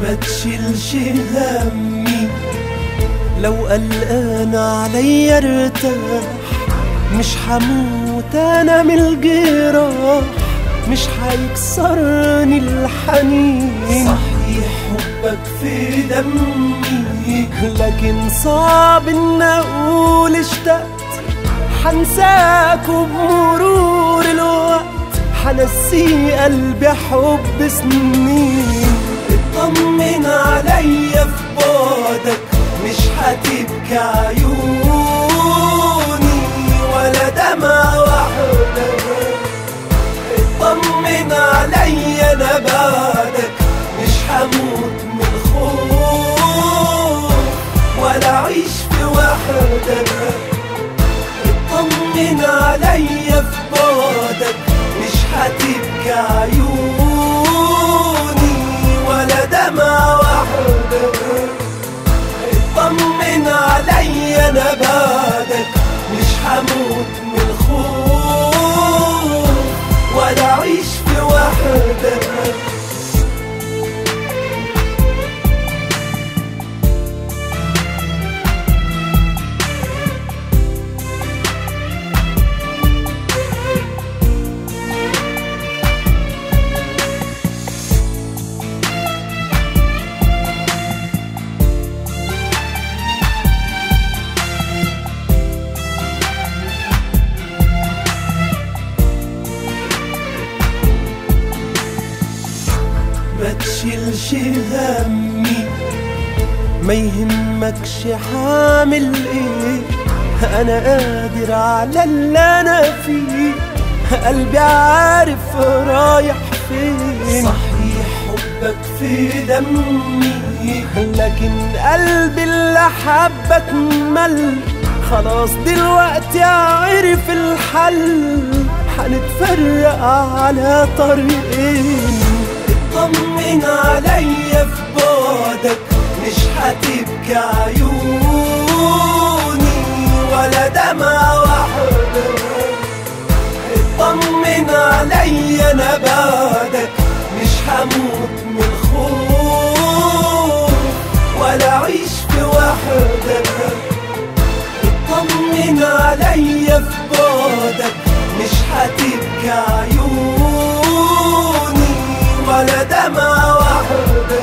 ما تشيلش همي، لو قلقان عليا ارتاح، مش هموت انا من الجراح، مش هيكسرني الحنين. صحيح حبك في دمي، لكن صعب ان اقول اشتقت، حنساك وبمرور الوقت حنسي قلبي حب سنين. اطمن عليا في بعدك، مش هتبكي عيوني ولا دمعة واحدة. اطمن عليا انا بعدك، مش هموت من الخوف ولا اعيش في وحدة. اطمن عليا في بعدك، مش هتبكي عيوني ولا دمعة واحدة. اطمن عليا انا بعدك، مش هموت من الخوف ولا اعيش في وحدة. ما تشيلش همي، ما يهمكش حامل ايه، انا قادر على اللي انا فيه، قلبي عارف رايح فين. صحيح حبك في دمي، لكن قلبي اللي حبك مل، خلاص دلوقتي عرف الحل، هنتفرق على طريقين. اطمن عليا في بعدك، مش هتبكي عيوني ولا دمعة واحدة. اطمن عليا انا بعدك، مش هموت من الخوف ولا اعيش في وحدة. اطمن عليا في بعدك، مش هتبكي عيوني ولا دمعة واحدة.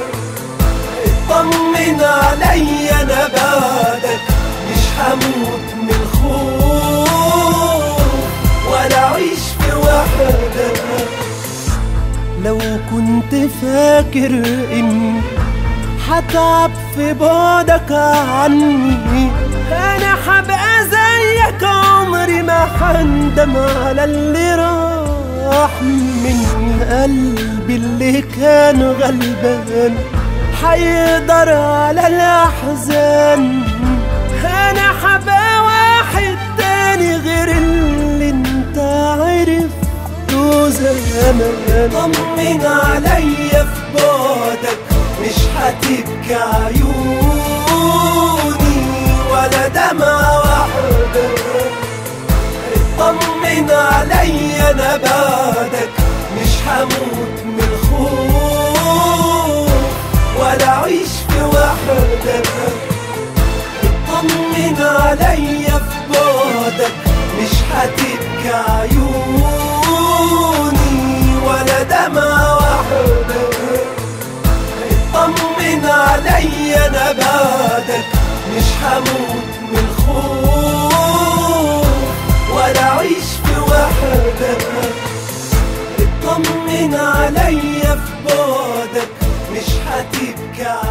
اطمن عليا انا بعدك، مش هموت من الخوف ولا اعيش في وحدة. لو كنت فاكر اني هتعب في بعدك عني، انا هبقى زيك عمري ما هندم على اللي راح من قلبي اللي كان غلبان، هيقدر على الاحزان. انا هبقى واحد تاني غير اللي انت عرفته زمان. طمن عليا في بعدك، مش هتبكي عيوني ولا دمعة واحدة. اطمن عليا انا بعدك، مش هموت من الخوف ولا اعيش في وحدة. اطمن عليا في بعدك، مش هتبكي عيوني ولا دمعة واحدة. اطمن عليا انا بعدك، مش هموت من الخوف ولا اعيش في وحدة. اطمن عليا في بعدك، مش هتبكي